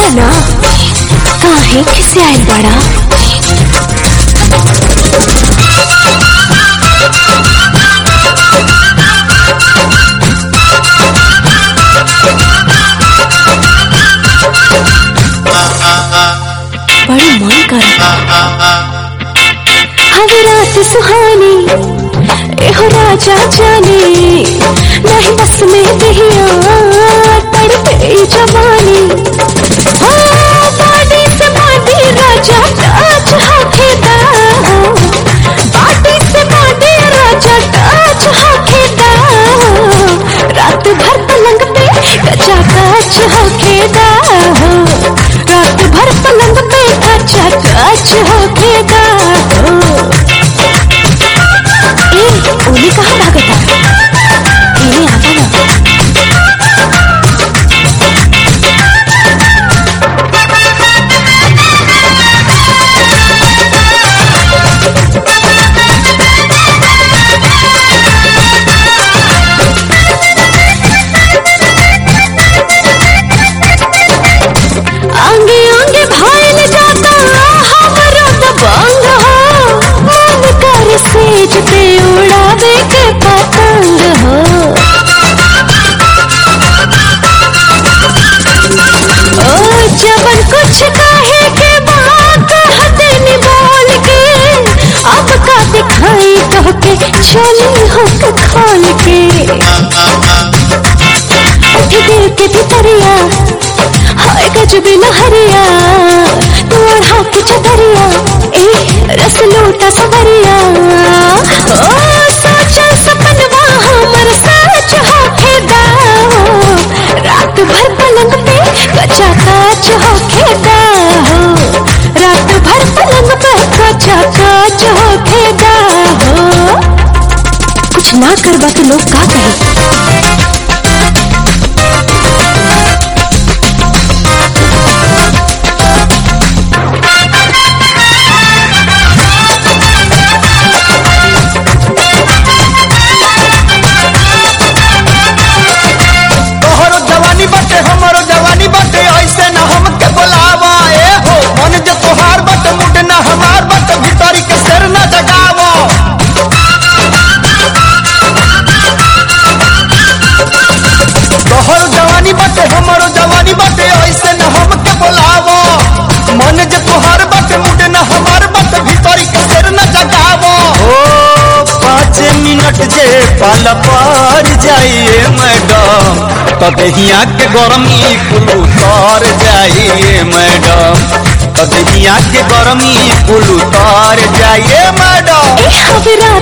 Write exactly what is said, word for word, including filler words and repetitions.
बोला ना काहे किसे आयल बड़ा। बड़ी मन कर हवे रात सुहानी एहो राजा जाने नहीं बस में दहिया तड़पे जवानी। बाडी से बाडी राजा टाच हाथेदा बाडी से बाडी राजा टाच हाथेदा रात भर पलंग पे कचा कच हाथेदा रात भर पलंग पे कचा कच हाथेदा। ए ओली कहाँ भागता इन्हें आता ना। आंगे आंगे भाईल जाता हमरो दबंग हो मन कर सेज पे उड़ावे के पतंग हो। ओ जबन कुछ कहे के बात हते नि बोल के अब का दिखाई तो के चली हो खोल के उठ दिल के भितरिया हाय गजब लहरिया तू ओढ़ा के चदरिया ए रस लूटा सवरिया। ओ सोचा सपनवा हमर सच होखेदा रात भर पलंग पे कचा कच होखेदा रात भर पलंग पे कचा कच होखेदा। कुछ ना करबा तो लोग का कहे। पाला पार जाइए मैडम तदहिया के गरमी कुल उतार जाइए मैडम तदहिया के गरमी कुल उतार जाइए मैडम।